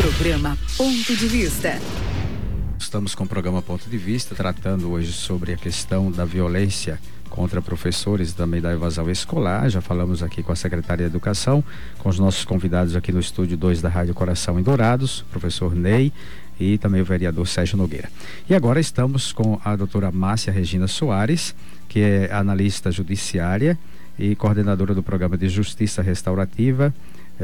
Programa Ponto de Vista. Estamos com o programa Ponto de Vista, tratando hoje sobre a questão da violência contra professores, também da evasão escolar. Já falamos aqui com a secretária de Educação, com os nossos convidados aqui no estúdio 2 da Rádio Coração em Dourados, professor Ney e também o vereador Sérgio Nogueira. E agora estamos com a doutora Márcia Regina Soares, que é analista judiciária e coordenadora do Programa de Justiça Restaurativa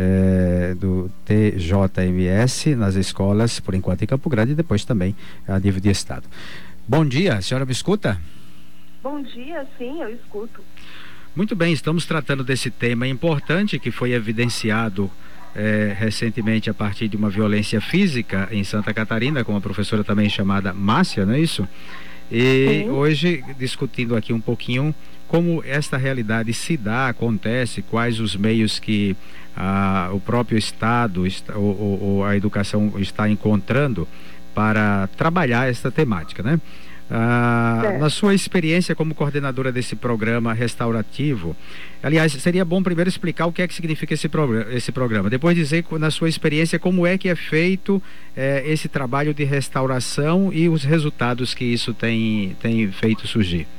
do TJMS nas escolas, por enquanto em Campo Grande, e depois também a nível de estado. Bom dia, a senhora me escuta? Bom dia, sim, eu escuto. Muito bem, estamos tratando desse tema importante que foi evidenciado recentemente a partir de uma violência física em Santa Catarina, com uma professora também chamada Márcia, não é isso? E sim, hoje discutindo aqui um pouquinho como esta realidade se dá, acontece, quais os meios que o próprio Estado ou a educação está encontrando para trabalhar essa temática, né? Na sua experiência como coordenadora desse programa restaurativo, aliás, seria bom primeiro explicar o que é que significa esse programa, depois dizer na sua experiência como é que é feito esse trabalho de restauração e os resultados que isso tem feito surgir.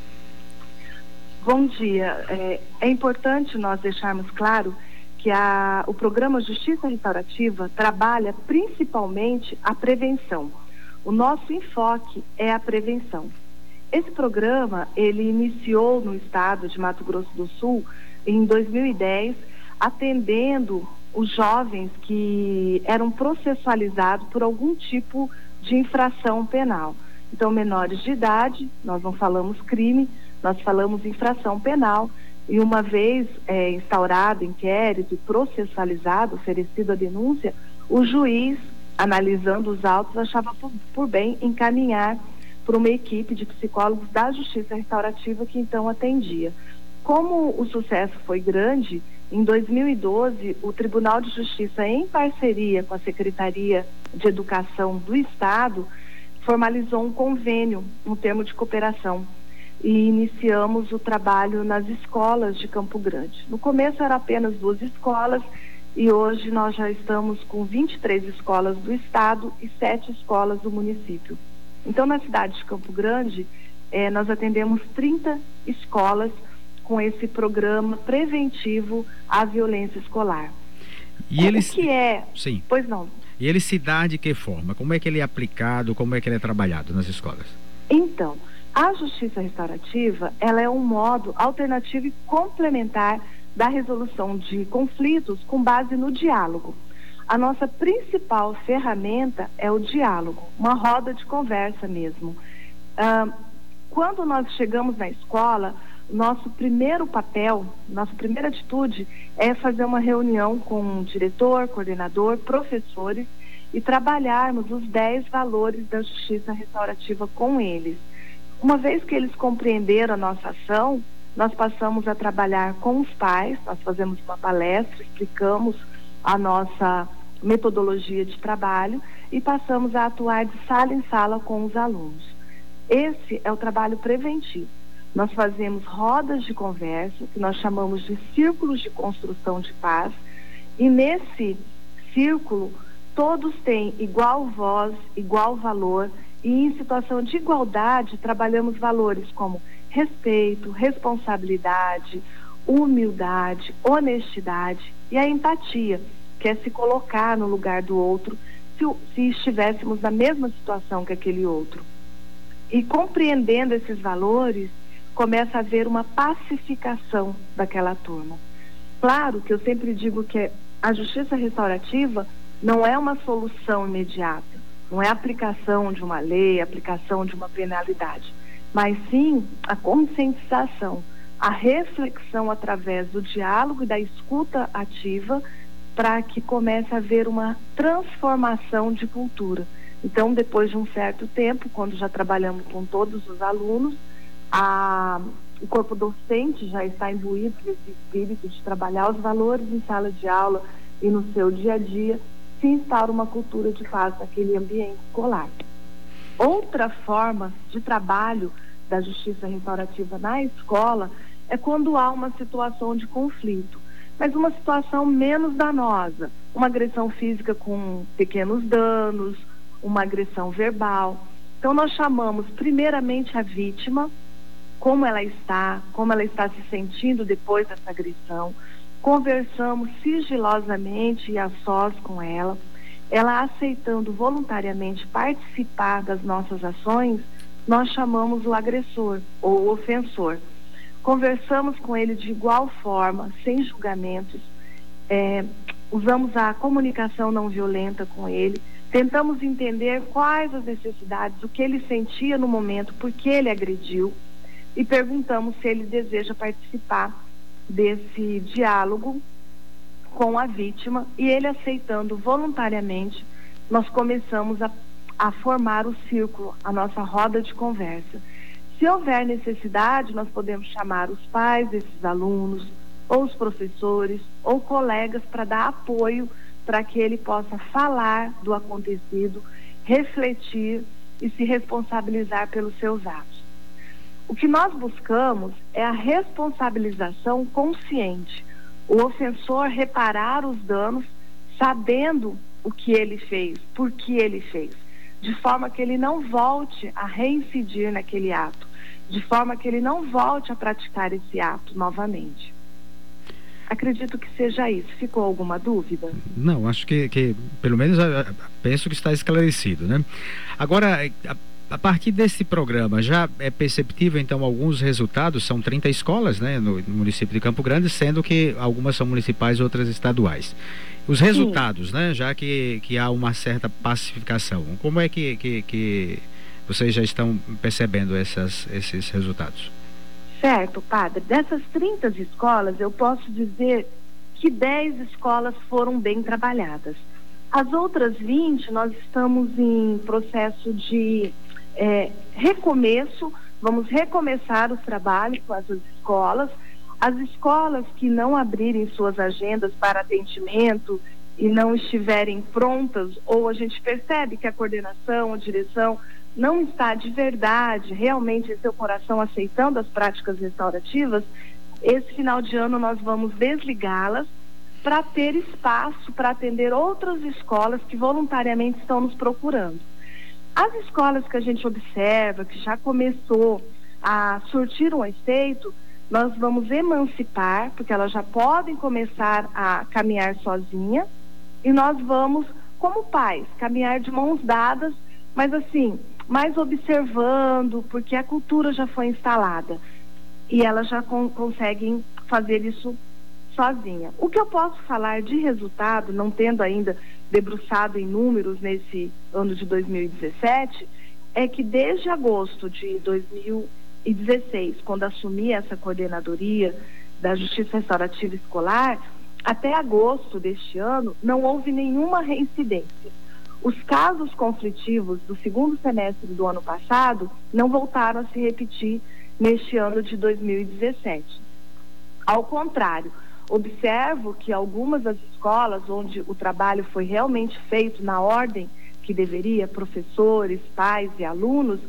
Bom dia. É importante nós deixarmos claro que o programa Justiça Restaurativa trabalha principalmente a prevenção. O nosso enfoque é a prevenção. Esse programa, ele iniciou no estado de Mato Grosso do Sul em 2010, atendendo os jovens que eram processualizados por algum tipo de infração penal. Então, menores de idade, nós não falamos crime, nós falamos infração penal, e uma vez instaurado inquérito e processualizado, oferecido a denúncia, o juiz, analisando os autos, achava por bem encaminhar para uma equipe de psicólogos da Justiça Restaurativa que então atendia. Como o sucesso foi grande, em 2012, o Tribunal de Justiça, em parceria com a Secretaria de Educação do Estado, formalizou um convênio, um termo de cooperação, e iniciamos o trabalho nas escolas de Campo Grande. No começo eram apenas 2 escolas e hoje nós já estamos com 23 escolas do estado e 7 escolas do município. Então, na cidade de Campo Grande, nós atendemos 30 escolas com esse programa preventivo à violência escolar. E eles... O que é? Sim. Pois não. E ele se dá de que forma? Como é que ele é aplicado? Como é que ele é trabalhado nas escolas? Então, a Justiça Restaurativa, ela é um modo alternativo e complementar da resolução de conflitos com base no diálogo. A nossa principal ferramenta é o diálogo, uma roda de conversa mesmo. Quando nós chegamos na escola, nosso primeiro papel, nossa primeira atitude é fazer uma reunião com o diretor, coordenador, professores e trabalharmos os 10 valores da Justiça Restaurativa com eles. Uma vez que eles compreenderam a nossa ação, nós passamos a trabalhar com os pais, nós fazemos uma palestra, explicamos a nossa metodologia de trabalho e passamos a atuar de sala em sala com os alunos. Esse é o trabalho preventivo. Nós fazemos rodas de conversa, que nós chamamos de círculos de construção de paz, e nesse círculo todos têm igual voz, igual valor, e em situação de igualdade trabalhamos valores como respeito, responsabilidade, humildade, honestidade e a empatia, que é se colocar no lugar do outro se estivéssemos na mesma situação que aquele outro. E compreendendo esses valores, começa a haver uma pacificação daquela turma. Claro que eu sempre digo que a justiça restaurativa não é uma solução imediata, não é a aplicação de uma lei, a aplicação de uma penalidade, mas sim a conscientização, a reflexão através do diálogo e da escuta ativa para que comece a haver uma transformação de cultura. Então, depois de um certo tempo, quando já trabalhamos com todos os alunos, o corpo docente já está imbuído desse espírito de trabalhar os valores em sala de aula e no seu dia a dia, se instaura uma cultura de paz naquele ambiente escolar. Outra forma de trabalho da justiça restaurativa na escola é quando há uma situação de conflito. mas uma situação menos danosa, uma agressão física com pequenos danos, uma agressão verbal. Então nós chamamos primeiramente a vítima, como ela está se sentindo depois dessa agressão, conversamos sigilosamente e a sós com ela aceitando voluntariamente participar das nossas ações, nós chamamos o agressor ou o ofensor. Conversamos com ele de igual forma, sem julgamentos, usamos a comunicação não violenta com ele, tentamos entender quais as necessidades, o que ele sentia no momento, por que ele agrediu, e perguntamos se ele deseja participar desse diálogo com a vítima, e ele aceitando voluntariamente, nós começamos a formar o círculo, a nossa roda de conversa. Se houver necessidade, nós podemos chamar os pais desses alunos, ou os professores, ou colegas para dar apoio para que ele possa falar do acontecido, refletir e se responsabilizar pelos seus atos. O que nós buscamos é a responsabilização consciente, o ofensor reparar os danos sabendo o que ele fez, por que ele fez, de forma que ele não volte a reincidir naquele ato, de forma que ele não volte a praticar esse ato novamente. Acredito que seja isso. Ficou alguma dúvida? Não, acho que pelo menos penso que está esclarecido, né? Agora, a partir desse programa, já é perceptível então alguns resultados? São 30 escolas, né, no município de Campo Grande, sendo que algumas são municipais e outras estaduais. Os resultados, né, já que há uma certa pacificação, como é que vocês já estão percebendo esses resultados? Certo, padre. Dessas 30 escolas, eu posso dizer que 10 escolas foram bem trabalhadas. As outras 20, nós estamos em processo de recomeço, vamos recomeçar os trabalhos com essas escolas. As escolas que não abrirem suas agendas para atendimento e não estiverem prontas, ou a gente percebe que a coordenação, a direção não está de verdade, realmente em seu coração aceitando as práticas restaurativas, esse final de ano nós vamos desligá-las para ter espaço para atender outras escolas que voluntariamente estão nos procurando. As escolas que a gente observa, que já começou a surtir um efeito, nós vamos emancipar, porque elas já podem começar a caminhar sozinha, e nós vamos, como pais, caminhar de mãos dadas, mas assim, mais observando, porque a cultura já foi instalada e elas já conseguem fazer isso sozinha. O que eu posso falar de resultado, não tendo ainda debruçado em números nesse ano de 2017, é que desde agosto de 2016, quando assumi essa coordenadoria da Justiça Restaurativa Escolar, até agosto deste ano, não houve nenhuma reincidência. Os casos conflitivos do segundo semestre do ano passado não voltaram a se repetir neste ano de 2017. Ao contrário, observo que algumas das escolas onde o trabalho foi realmente feito na ordem que deveria, professores, pais e alunos,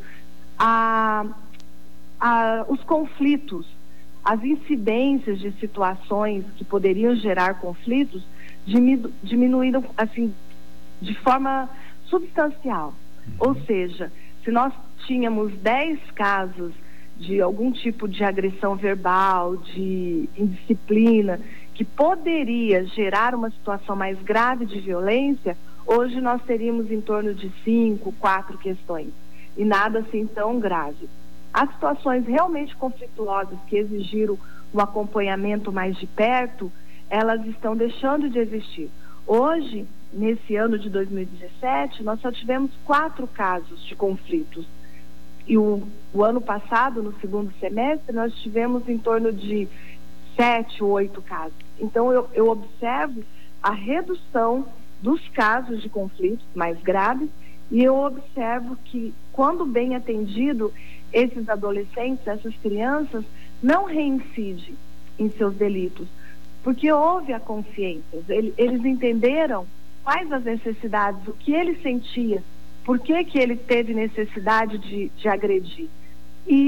os conflitos, as incidências de situações que poderiam gerar conflitos diminuíram assim de forma substancial. Ou seja, se nós tínhamos 10 casos de algum tipo de agressão verbal, de indisciplina, que poderia gerar uma situação mais grave de violência, hoje nós teríamos em torno de 5, 4 questões, e nada assim tão grave. As situações realmente conflituosas que exigiram um acompanhamento mais de perto, elas estão deixando de existir. Hoje, nesse ano de 2017, nós só tivemos 4 casos de conflitos. E o ano passado, no segundo semestre, nós tivemos em torno de 7 ou 8 casos. Então, eu observo a redução dos casos de conflitos mais graves, e eu observo que, quando bem atendido, esses adolescentes, essas crianças, não reincidem em seus delitos, porque houve a consciência, eles entenderam quais as necessidades, o que ele sentia, por que ele teve necessidade de agredir. E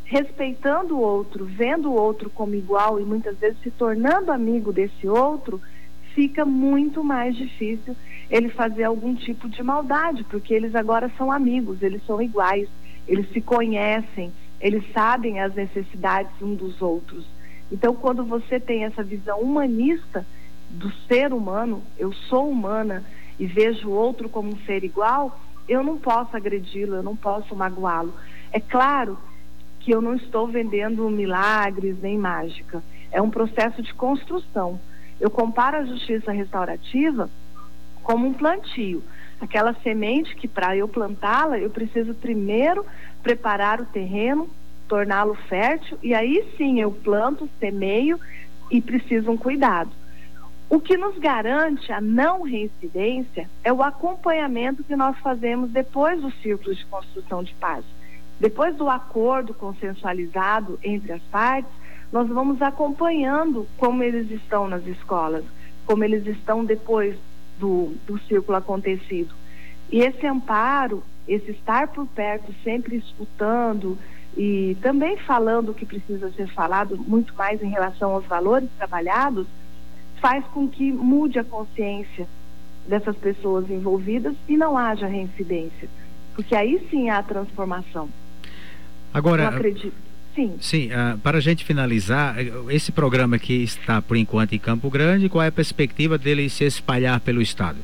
respeitando o outro, vendo o outro como igual e muitas vezes se tornando amigo desse outro, fica muito mais difícil ele fazer algum tipo de maldade, porque eles agora são amigos, eles são iguais, eles se conhecem, eles sabem as necessidades uns dos outros. Então, quando você tem essa visão humanista do ser humano, eu sou humana e vejo o outro como um ser igual, eu não posso agredi-lo, eu não posso magoá-lo. É claro que eu não estou vendendo milagres nem mágica, é um processo de construção. Eu comparo a justiça restaurativa como um plantio. Aquela semente que, para eu plantá-la, eu preciso primeiro preparar o terreno, torná-lo fértil, e aí sim eu planto, semeio e preciso um cuidado. O que nos garante a não reincidência é o acompanhamento que nós fazemos depois dos círculos de construção de paz. Depois do acordo consensualizado entre as partes, nós vamos acompanhando como eles estão nas escolas, como eles estão depois do círculo acontecido. E esse amparo, esse estar por perto, sempre escutando e também falando o que precisa ser falado, muito mais em relação aos valores trabalhados, faz com que mude a consciência dessas pessoas envolvidas e não haja reincidência, porque aí sim há a transformação. Agora, eu acredito. Sim, para a gente finalizar, esse programa que está por enquanto em Campo Grande, qual é a perspectiva dele se espalhar pelo estado?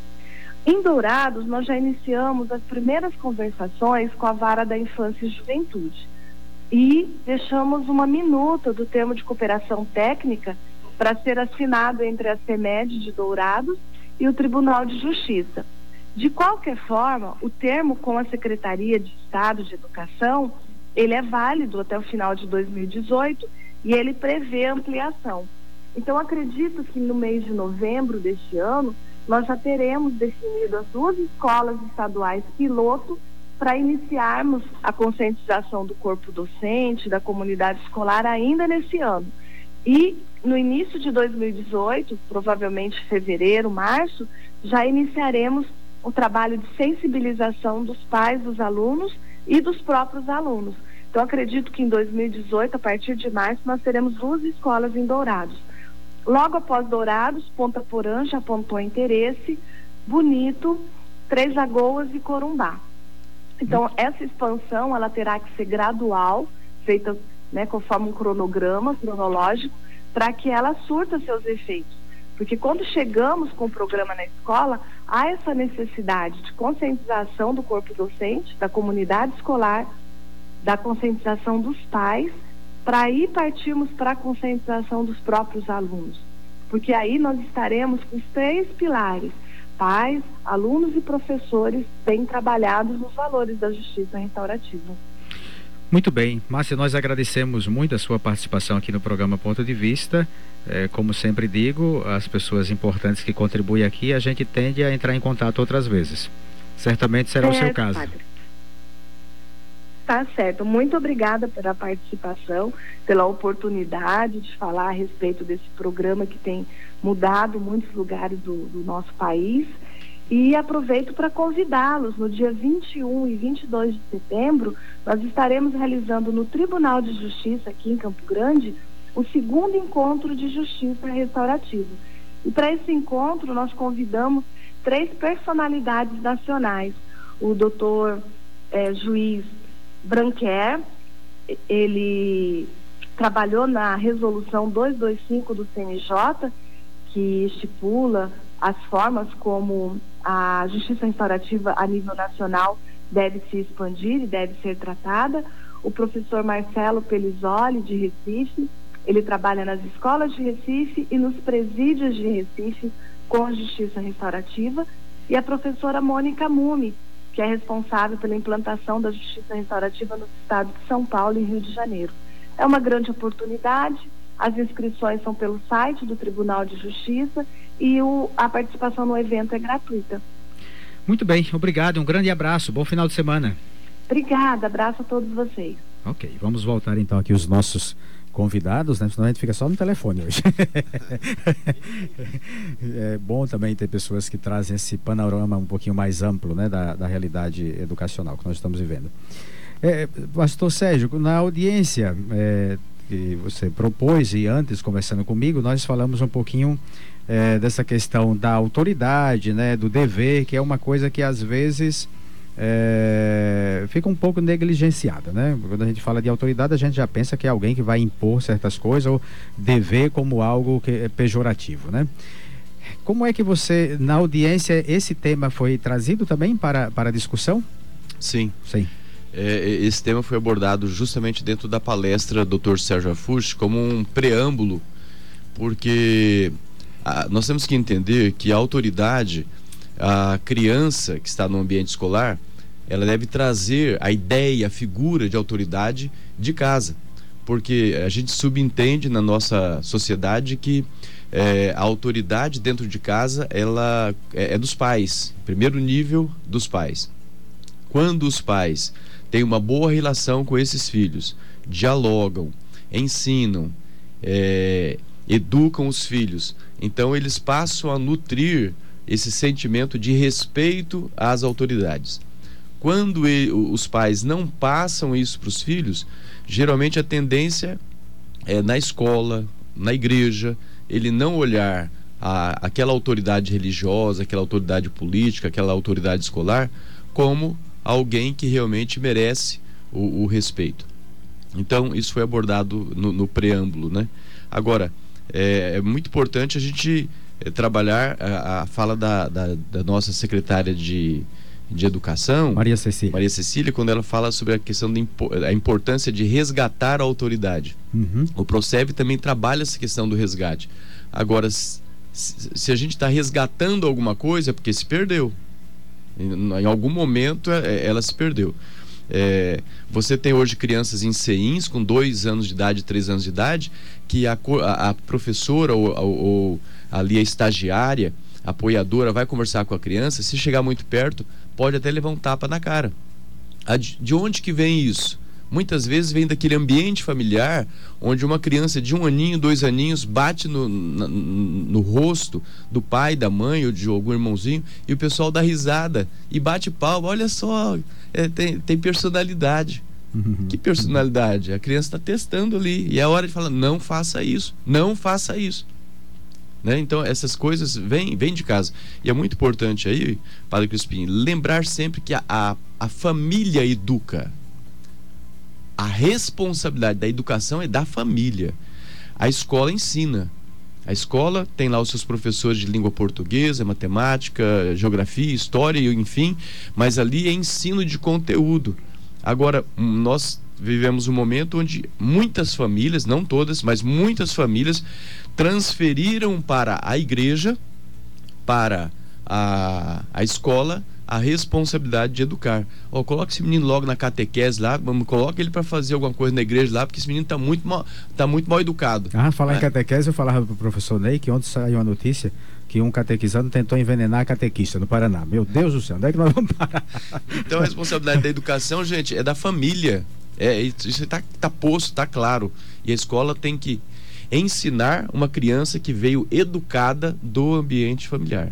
Em Dourados, nós já iniciamos as primeiras conversações com a Vara da Infância e Juventude e deixamos uma minuta do termo de cooperação técnica para ser assinado entre a CEMED de Dourados e o Tribunal de Justiça. De qualquer forma, o termo com a Secretaria de Estado de Educação, ele é válido até o final de 2018 e ele prevê ampliação. Então, acredito que no mês de novembro deste ano, nós já teremos definido as 2 escolas estaduais piloto para iniciarmos a conscientização do corpo docente, da comunidade escolar ainda nesse ano. E no início de 2018, provavelmente fevereiro, março, já iniciaremos o trabalho de sensibilização dos pais dos alunos e dos próprios alunos. Então, acredito que em 2018, a partir de março, nós teremos 2 escolas em Dourados. Logo após Dourados, Ponta Porã já apontou interesse, Bonito, Três Lagoas e Corumbá. Então, essa expansão, ela terá que ser gradual, feita, né, conforme um cronograma cronológico, para que ela surta seus efeitos. Porque quando chegamos com o programa na escola, há essa necessidade de conscientização do corpo docente, da comunidade escolar, da conscientização dos pais, para aí partirmos para a conscientização dos próprios alunos. Porque aí nós estaremos com os 3 pilares, pais, alunos e professores, bem trabalhados nos valores da justiça restaurativa. Muito bem, Márcia, nós agradecemos muito a sua participação aqui no programa Ponto de Vista. Como sempre digo, as pessoas importantes que contribuem aqui, a gente tende a entrar em contato outras vezes. Certamente será o seu caso. Padre. Tá certo. Muito obrigada pela participação, pela oportunidade de falar a respeito desse programa que tem mudado muitos lugares do nosso país. E aproveito para convidá-los. No dia 21 e 22 de setembro, nós estaremos realizando no Tribunal de Justiça, aqui em Campo Grande, o 2º encontro de justiça restaurativa. E para esse encontro, nós convidamos 3 personalidades nacionais. O doutor juiz Branquer, ele trabalhou na resolução 225 do CNJ, que estipula as formas como a justiça restaurativa a nível nacional deve se expandir e deve ser tratada. O professor Marcelo Pelizoli, de Recife, ele trabalha nas escolas de Recife e nos presídios de Recife com a justiça restaurativa. E a professora Mônica Mumi, que é responsável pela implantação da justiça restaurativa nos estados de São Paulo e Rio de Janeiro. É uma grande oportunidade. As inscrições são pelo site do Tribunal de Justiça e a participação no evento é gratuita. Muito bem, obrigado, um grande abraço, bom final de semana. Obrigada, abraço a todos vocês. Ok, vamos voltar então aqui os nossos convidados, né? Senão a gente fica só no telefone hoje. É bom também ter pessoas que trazem esse panorama um pouquinho mais amplo, né, da realidade educacional que nós estamos vivendo. Pastor Sérgio, na audiência que você propôs e antes conversando comigo, nós falamos um pouquinho dessa questão da autoridade, né, do dever, que é uma coisa que às vezes fica um pouco negligenciada, né? Quando a gente fala de autoridade, a gente já pensa que é alguém que vai impor certas coisas ou dever como algo que é pejorativo, né? Como é que você, na audiência, esse tema foi trazido também para a discussão? Sim. Sim. Esse tema foi abordado justamente dentro da palestra do Dr. Sérgio Affucci como um preâmbulo, porque nós temos que entender que a autoridade, a criança que está no ambiente escolar, ela deve trazer a ideia, a figura de autoridade de casa, porque a gente subentende na nossa sociedade que a autoridade dentro de casa, ela é dos pais, primeiro nível dos pais. Quando os pais têm uma boa relação com esses filhos, dialogam, ensinam, educam os filhos, então eles passam a nutrir esse sentimento de respeito às autoridades. Quando os pais não passam isso para os filhos, geralmente a tendência é na escola, na igreja, ele não olhar aquela autoridade religiosa, aquela autoridade política, aquela autoridade escolar como alguém que realmente merece o respeito. Então isso foi abordado no preâmbulo, né? Agora, é muito importante a gente trabalhar a fala da nossa secretária de Educação, Maria Cecília, quando ela fala sobre a questão da importância de resgatar a autoridade. O Proceb também trabalha essa questão do resgate. Agora, se a gente está resgatando alguma coisa, é porque se perdeu. Em algum momento ela se perdeu. Você tem hoje crianças em CEINs com 2 anos de idade, 3 anos de idade, que a professora ou ali a estagiária, a apoiadora vai conversar com a criança, se chegar muito perto, pode até levar um tapa na cara. De onde que vem isso? Muitas vezes vem daquele ambiente familiar onde uma criança de 1 aninho, 2 aninhos bate no rosto do pai, da mãe ou de algum irmãozinho, e o pessoal dá risada e bate palma. Olha só, tem personalidade. Que personalidade? A criança está testando ali e é hora de falar, não faça isso, não faça isso, né? Então essas coisas vêm de casa, e é muito importante aí, Padre Crispim, lembrar sempre que a família educa. A responsabilidade da educação é da família. A escola ensina. A escola tem lá os seus professores de língua portuguesa, matemática, geografia, história, enfim, mas ali é ensino de conteúdo. Agora, nós vivemos um momento onde muitas famílias, não todas, mas muitas famílias transferiram para a igreja, para a escola, a responsabilidade de educar. Coloca esse menino logo na catequese lá, coloca ele para fazer alguma coisa na igreja lá, porque esse menino está muito mal educado. Falar em catequese, eu falava para o professor Ney que ontem saiu uma notícia que um catequizando tentou envenenar a catequista no Paraná. Meu Deus do céu, onde é que nós vamos parar? Então a responsabilidade da educação, gente, é da família. Isso está posto, está claro. E a escola tem que ensinar uma criança que veio educada do ambiente familiar.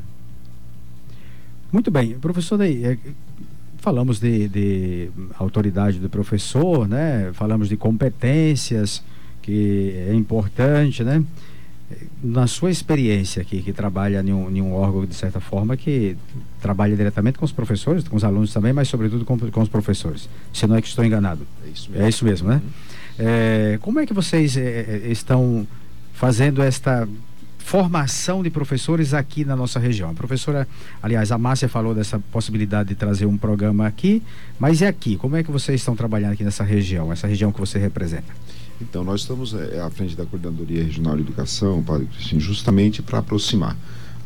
Muito bem, professor Ney, falamos de autoridade do professor, né? Falamos de competências, que é importante, né? Na sua experiência aqui, que trabalha em um órgão, de certa forma, que trabalha diretamente com os professores, com os alunos também, mas sobretudo com os professores, se não é que estou enganado. É isso mesmo, né? Como é que vocês estão fazendo esta formação de professores aqui na nossa região? A professora, aliás, a Márcia falou dessa possibilidade de trazer um programa aqui, mas e aqui? Como é que vocês estão trabalhando aqui nessa região que você representa? Então, nós estamos à frente da Coordenadoria Regional de Educação, Padre Crispim, justamente para aproximar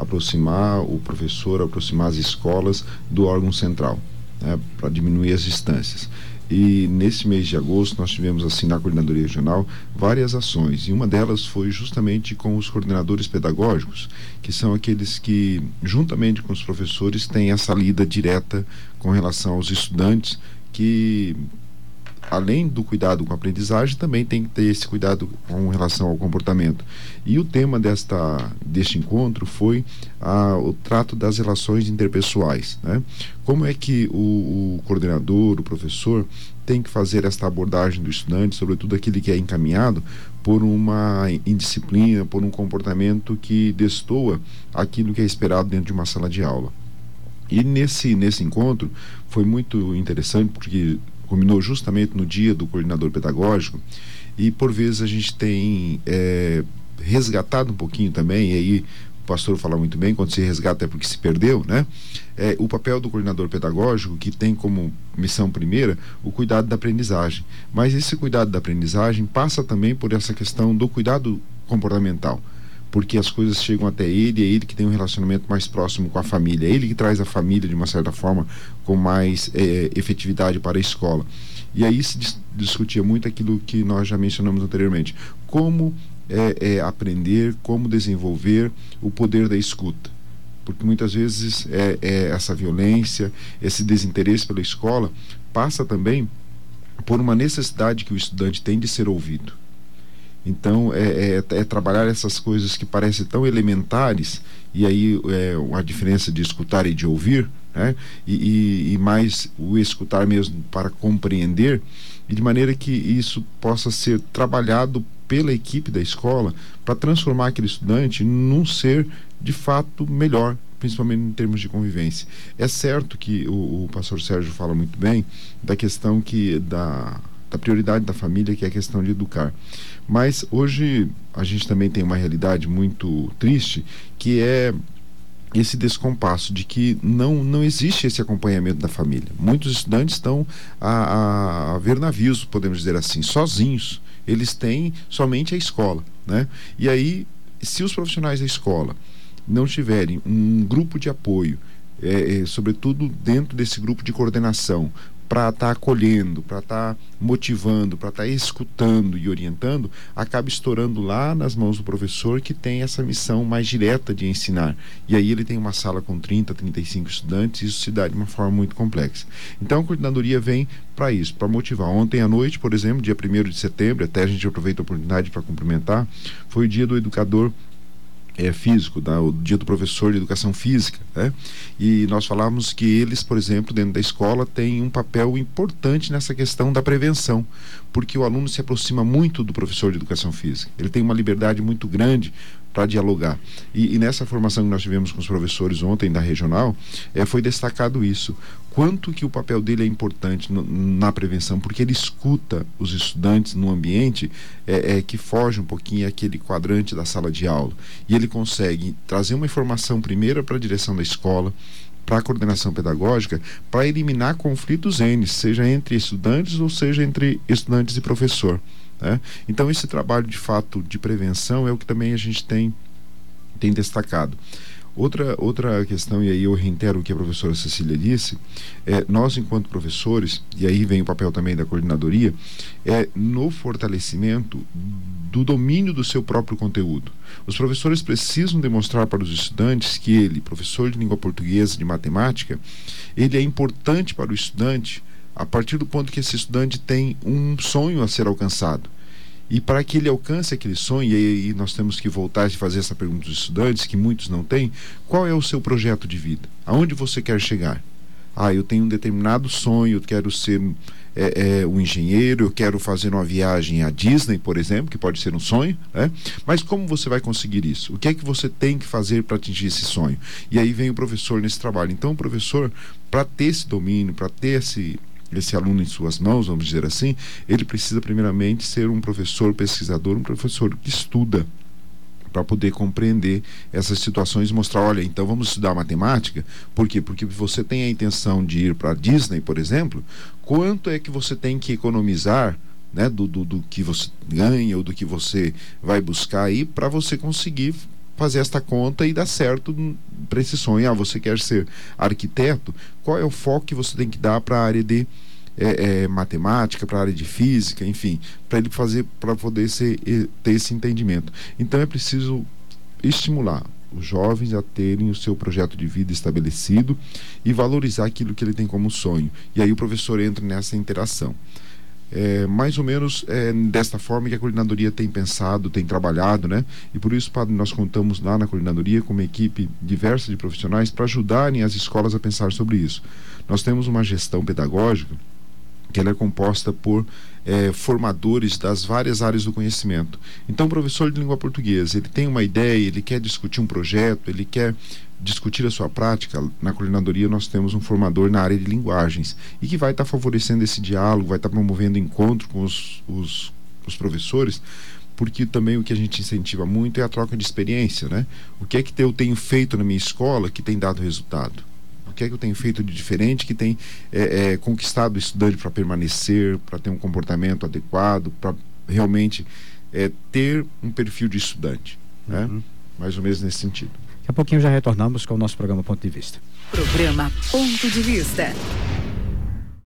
o professor, aproximar as escolas do órgão central, né, para diminuir as distâncias. E nesse mês de agosto nós tivemos, assim, na Coordenadoria Regional, várias ações, e uma delas foi justamente com os coordenadores pedagógicos, que são aqueles que, juntamente com os professores, têm essa lida direta com relação aos estudantes, que além do cuidado com a aprendizagem, também tem que ter esse cuidado com relação ao comportamento. E o tema deste encontro foi o trato das relações interpessoais, né? Como é que o coordenador, o professor, tem que fazer esta abordagem do estudante, sobretudo aquele que é encaminhado por uma indisciplina, por um comportamento que destoa aquilo que é esperado dentro de uma sala de aula. E nesse encontro foi muito interessante, porque combinou justamente no dia do coordenador pedagógico, e por vezes a gente tem resgatado um pouquinho também, e aí o pastor fala muito bem, quando se resgata é porque se perdeu, né? O papel do coordenador pedagógico, que tem como missão primeira o cuidado da aprendizagem. Mas esse cuidado da aprendizagem passa também por essa questão do cuidado comportamental, porque as coisas chegam até ele, é ele que tem um relacionamento mais próximo com a família, é ele que traz a família de uma certa forma com mais efetividade para a escola. E aí se discutia muito aquilo que nós já mencionamos anteriormente, como aprender, como desenvolver o poder da escuta, porque muitas vezes essa violência, esse desinteresse pela escola passa também por uma necessidade que o estudante tem de ser ouvido. Então trabalhar essas coisas que parecem tão elementares, e aí a diferença de escutar e de ouvir, né? E mais o escutar mesmo para compreender, e de maneira que isso possa ser trabalhado pela equipe da escola para transformar aquele estudante num ser de fato melhor, principalmente em termos de convivência. É certo que o pastor Sérgio fala muito bem da questão da prioridade da família, que é a questão de educar. Mas hoje a gente também tem uma realidade muito triste, que é esse descompasso de que não existe esse acompanhamento da família. Muitos estudantes estão a ver navios, podemos dizer assim, sozinhos. Eles têm somente a escola, né? E aí, se os profissionais da escola não tiverem um grupo de apoio, sobretudo dentro desse grupo de coordenação, para estar acolhendo, para estar motivando, para estar escutando e orientando, acaba estourando lá nas mãos do professor, que tem essa missão mais direta de ensinar. E aí ele tem uma sala com 30, 35 estudantes, e isso se dá de uma forma muito complexa. Então a coordenadoria vem para isso, para motivar. Ontem à noite, por exemplo, dia 1º de setembro, até a gente aproveita a oportunidade para cumprimentar, foi o dia do educador físico, o dia do professor de educação física, né? E nós falamos que eles, por exemplo, dentro da escola, têm um papel importante nessa questão da prevenção, porque o aluno se aproxima muito do professor de educação física, ele tem uma liberdade muito grande para dialogar, e nessa formação que nós tivemos com os professores ontem da regional, foi destacado isso, quanto que o papel dele é importante na prevenção, porque ele escuta os estudantes no ambiente que foge um pouquinho aquele quadrante da sala de aula, e ele consegue trazer uma informação primeiro para a direção da escola, para a coordenação pedagógica, para eliminar conflitos seja entre estudantes ou seja entre estudantes e professor, né? Então esse trabalho de fato de prevenção é o que também a gente tem destacado. Outra questão, e aí eu reitero o que a professora Cecília disse, nós enquanto professores, e aí vem o papel também da coordenadoria, no fortalecimento do domínio do seu próprio conteúdo. Os professores precisam demonstrar para os estudantes que ele, professor de língua portuguesa, de matemática, ele é importante para o estudante a partir do ponto que esse estudante tem um sonho a ser alcançado. E para que ele alcance aquele sonho, e nós temos que voltar a fazer essa pergunta dos estudantes, que muitos não têm, qual é o seu projeto de vida? Aonde você quer chegar? Eu tenho um determinado sonho, eu quero ser um engenheiro, eu quero fazer uma viagem à Disney, por exemplo, que pode ser um sonho, né? Mas como você vai conseguir isso? O que é que você tem que fazer para atingir esse sonho? E aí vem o professor nesse trabalho. Então o professor, para ter esse domínio, para ter esse aluno em suas mãos, vamos dizer assim, ele precisa primeiramente ser um professor pesquisador, um professor que estuda, para poder compreender essas situações e mostrar, olha, então vamos estudar matemática. Por quê? Porque você tem a intenção de ir para a Disney, por exemplo, quanto é que você tem que economizar, né, do que você ganha ou do que você vai buscar aí, para você conseguir fazer esta conta e dar certo para esse sonho. Você quer ser arquiteto? Qual é o foco que você tem que dar para a área de matemática, para a área de física, enfim, para ele poder ter esse entendimento. Então é preciso estimular os jovens a terem o seu projeto de vida estabelecido e valorizar aquilo que ele tem como sonho. E aí o professor entra nessa interação. mais ou menos desta forma que a coordenadoria tem pensado, tem trabalhado, né? E por isso, padre, nós contamos lá na coordenadoria com uma equipe diversa de profissionais para ajudarem as escolas a pensar sobre isso. Nós temos uma gestão pedagógica que ela é composta por formadores das várias áreas do conhecimento. Então, o professor de língua portuguesa, ele tem uma ideia, ele quer discutir um projeto, ele quer discutir a sua prática. Na coordenadoria nós temos um formador na área de linguagens e que vai estar favorecendo esse diálogo, vai estar promovendo encontro com os professores, porque também o que a gente incentiva muito é a troca de experiência, né? O que é que eu tenho feito na minha escola que tem dado resultado? O que é que eu tenho feito de diferente que tem conquistado o estudante para permanecer, para ter um comportamento adequado, para realmente ter um perfil de estudante, né? Mais ou menos nesse sentido. Daqui a pouquinho já retornamos com o nosso programa Ponto de Vista. Programa Ponto de Vista.